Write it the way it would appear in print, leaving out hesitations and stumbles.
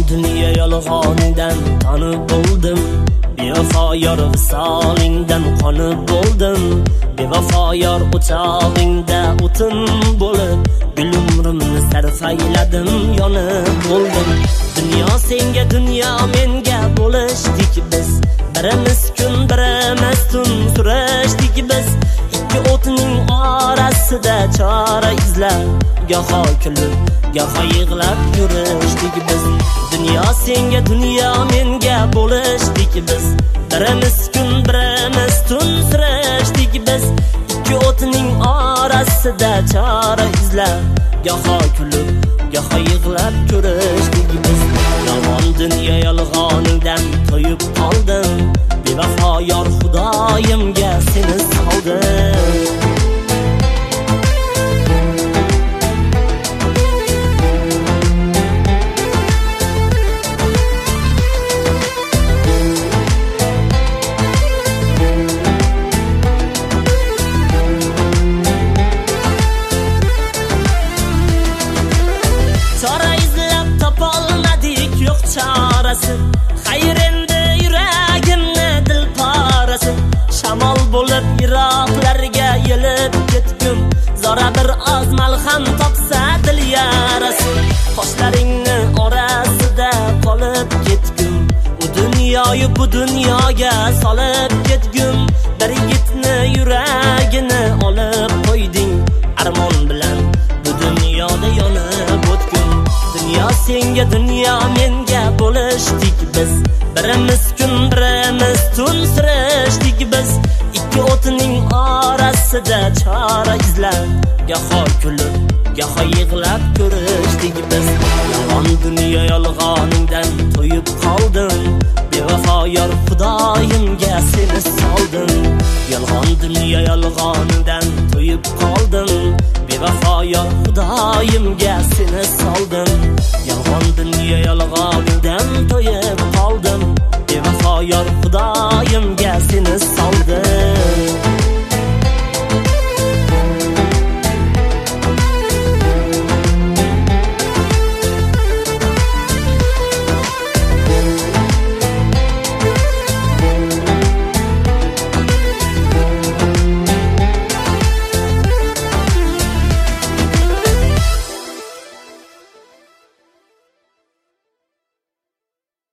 dunyo yolg'onidan tanib bo'ldim, bevafo yor visolingdan qonib bo'ldim, bevafo yor o'chog'ingda o'tin bo'lib, gul umrimni sarfayladim, yonib bo'ldim. Dunyo senga, dunyo menga bo'lishdik biz, birimiz kun birimiz tun surishdik biz, ikki o'tning orasida chora izlab, goho kulib goho yig'lab yurishdik biz. Dunyo senga, dunyo menga bo'lishdik biz, birimiz kun birimiz tun surishdik biz, ikki o'tning orasida chora izlab, goho kulib goho yig'lab ko'rishdik biz. Yolg'on dunyo yolg'onidan to'yib qoldim, bevafo yor xudoyimga seni soldim. Xayr endi yuragimni dil parasi, shamol bo'lib yiroqlarga yelib ketgum, zora bir oz malham topsa dil yarasi, qoshlaringni orasida qolib ketgum, u dunyoyu bu dunyoga solib ketgum, bir yigitni yuragini olib qo'yding, armon bilan bu dunyoda yonib o'tgum. Dunyo senga, dunyo menga bo'lishdik biz, birimiz kun birimiz tun surishdik biz, ikki o'tning orasida chora izlab, goho kulib goho yig'lab ko'rishdik biz. Yolg'on dunyo yolg'oningdan to'yib qoldim, bevafo yor xudoyimga seni soldim. Yolg'on dunyo yolg'onidan to'yib qoldim, bevafo yor xudoyimga seni soldim. Yolg'on dunyo yolg'onidan to'yib qoldim, bevafo yor xudoyimga seni soldim.